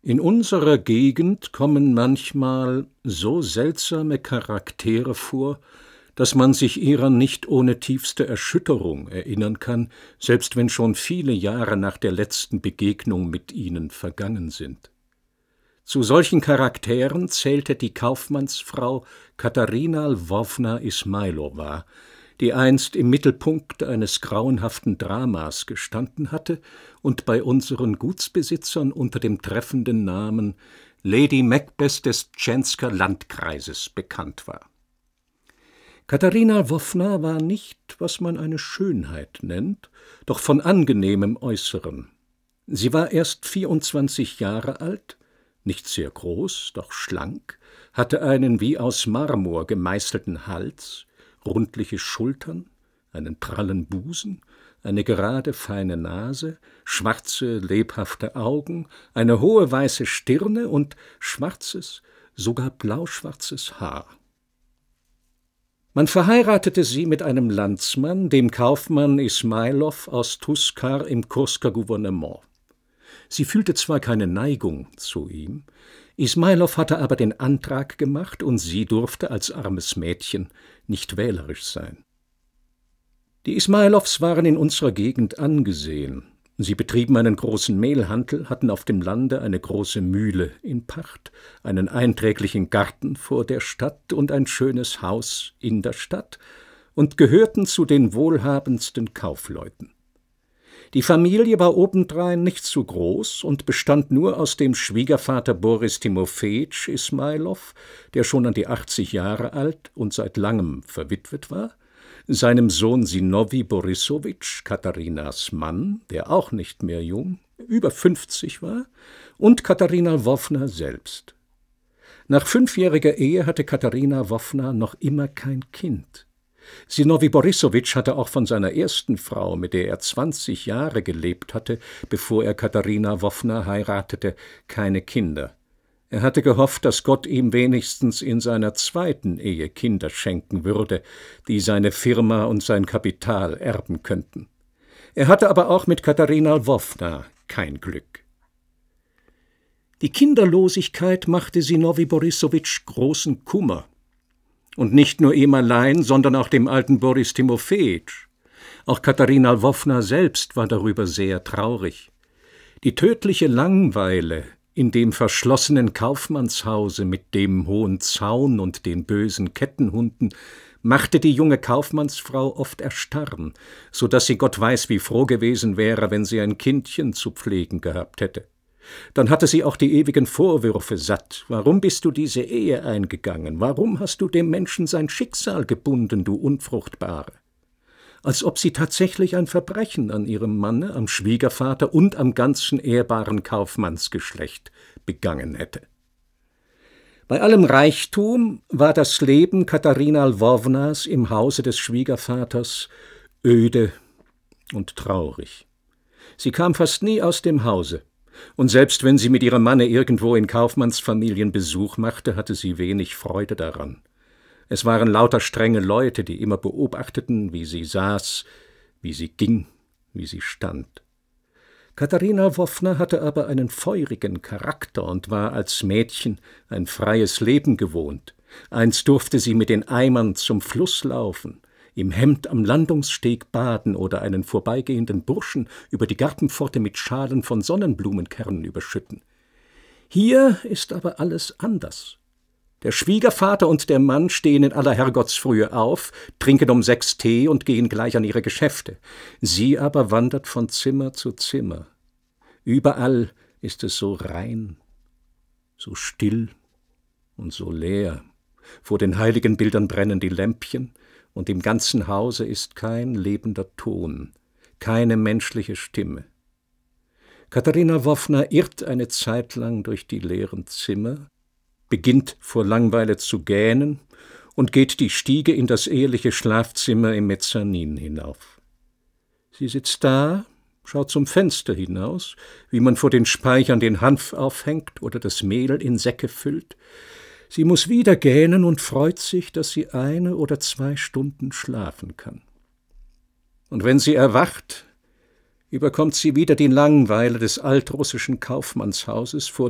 In unserer Gegend kommen manchmal so seltsame Charaktere vor, dass man sich ihrer nicht ohne tiefste Erschütterung erinnern kann, selbst wenn schon viele Jahre nach der letzten Begegnung mit ihnen vergangen sind. Zu solchen Charakteren zählte die Kaufmannsfrau Katarina Lwowna Ismailowa, die einst im Mittelpunkt eines grauenhaften Dramas gestanden hatte und bei unseren Gutsbesitzern unter dem treffenden Namen Lady Macbeth des Tschensker Landkreises bekannt war. Katarina Lwowna war nicht, was man eine Schönheit nennt, doch von angenehmem Äußeren. Sie war erst 24 Jahre alt, nicht sehr groß, doch schlank, hatte einen wie aus Marmor gemeißelten Hals, rundliche Schultern, einen prallen Busen, eine gerade feine Nase, schwarze, lebhafte Augen, eine hohe weiße Stirne und schwarzes, sogar blauschwarzes Haar. Man verheiratete sie mit einem Landsmann, dem Kaufmann Ismailow aus Tuskar im Kursker Gouvernement. Sie fühlte zwar keine Neigung zu ihm, Ismailow hatte aber den Antrag gemacht und sie durfte als armes Mädchen nicht wählerisch sein. Die Ismailows waren in unserer Gegend angesehen. Sie betrieben einen großen Mehlhandel, hatten auf dem Lande eine große Mühle in Pacht, einen einträglichen Garten vor der Stadt und ein schönes Haus in der Stadt und gehörten zu den wohlhabendsten Kaufleuten. Die Familie war obendrein nicht zu groß und bestand nur aus dem Schwiegervater Boris Timofejitsch Ismailow, der schon an die 80 Jahre alt und seit langem verwitwet war, seinem Sohn Sinowij Borissowitsch, Katarinas Mann, der auch nicht mehr jung, über 50 war, und Katarina Lwowna selbst. Nach 5-jähriger Ehe hatte Katarina Lwowna noch immer kein Kind. Sinowij Borissowitsch hatte auch von seiner ersten Frau, mit der er 20 Jahre gelebt hatte, bevor er Katarina Lwowna heiratete, keine Kinder. Er hatte gehofft, dass Gott ihm wenigstens in seiner zweiten Ehe Kinder schenken würde, die seine Firma und sein Kapital erben könnten. Er hatte aber auch mit Katarina Lwowna kein Glück. Die Kinderlosigkeit machte Sinowij Borissowitsch großen Kummer. Und nicht nur ihm allein, sondern auch dem alten Boris Timofejitsch. Auch Katarina Lwowna selbst war darüber sehr traurig. Die tödliche Langeweile in dem verschlossenen Kaufmannshause mit dem hohen Zaun und den bösen Kettenhunden machte die junge Kaufmannsfrau oft erstarren, so dass sie Gott weiß wie froh gewesen wäre, wenn sie ein Kindchen zu pflegen gehabt hätte. Dann hatte sie auch die ewigen Vorwürfe satt. Warum bist du diese Ehe eingegangen? Warum hast du dem Menschen sein Schicksal gebunden, du Unfruchtbare? Als ob sie tatsächlich ein Verbrechen an ihrem Manne, am Schwiegervater und am ganzen ehrbaren Kaufmannsgeschlecht begangen hätte. Bei allem Reichtum war das Leben Katarina Lwownas im Hause des Schwiegervaters öde und traurig. Sie kam fast nie aus dem Hause. Und selbst wenn sie mit ihrem Manne irgendwo in Kaufmannsfamilien Besuch machte, hatte sie wenig Freude daran. Es waren lauter strenge Leute, die immer beobachteten, wie sie saß, wie sie ging, wie sie stand. Katarina Lwowna hatte aber einen feurigen Charakter und war als Mädchen ein freies Leben gewohnt. Einst durfte sie mit den Eimern zum Fluss laufen, im Hemd am Landungssteg baden oder einen vorbeigehenden Burschen über die Gartenpforte mit Schalen von Sonnenblumenkernen überschütten. Hier ist aber alles anders. Der Schwiegervater und der Mann stehen in aller Herrgottsfrühe auf, trinken um 6 Tee und gehen gleich an ihre Geschäfte. Sie aber wandert von Zimmer zu Zimmer. Überall ist es so rein, so still und so leer. Vor den heiligen Bildern brennen die Lämpchen, und im ganzen Hause ist kein lebender Ton, keine menschliche Stimme. Katarina Lwowna irrt eine Zeit lang durch die leeren Zimmer, beginnt vor Langweile zu gähnen und geht die Stiege in das eheliche Schlafzimmer im Mezzanin hinauf. Sie sitzt da, schaut zum Fenster hinaus, wie man vor den Speichern den Hanf aufhängt oder das Mehl in Säcke füllt. Sie muss wieder gähnen und freut sich, dass sie 1 oder 2 Stunden schlafen kann. Und wenn sie erwacht, überkommt sie wieder die Langeweile des altrussischen Kaufmannshauses, vor